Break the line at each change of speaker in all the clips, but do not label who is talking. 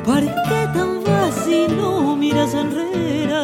Per què te'n vas i no mires enrere?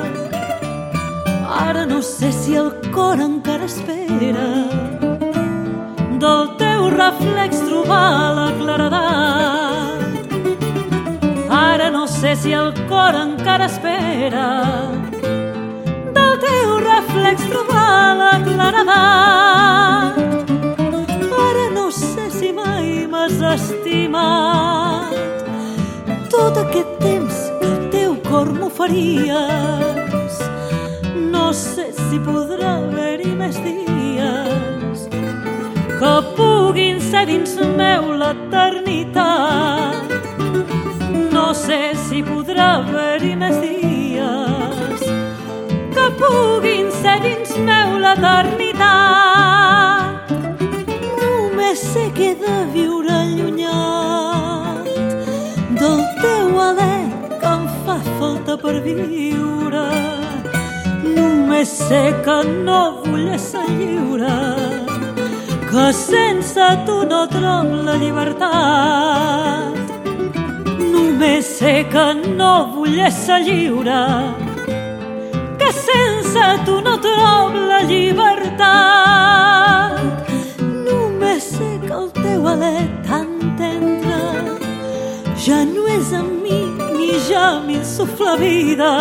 Ara no sé si el cor encara espera del teu reflex trobar la claredat. Ara no sé si el cor encara espera del teu reflex trobar la claredat. Ara no sé si mai m'has estimat tot aquest temps que el teu cor m'oferies. No sé si podrà haver-hi més dies que puguin ser dins meu l'eternitat. No sé si podrà haver-hi més dies que puguin ser dins meu l'eternitat. Només sé que he de viure allunyat del teu alè que em fa falta per viure. Només sé que no vull ésser lliure, que sense tu no trob la llibertat. Només sé que no vull ésser lliure, que sense tu no trob la llibertat. Només sé que el teu alè tan tendre ja no és amb mi ni ja m'insufla vida.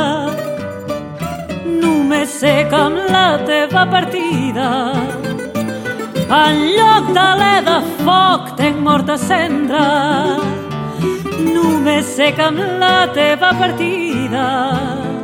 Només sé que amb la teva partida en lloc d'alè de foc tenc mort de cendra. Només sé que amb la teva partida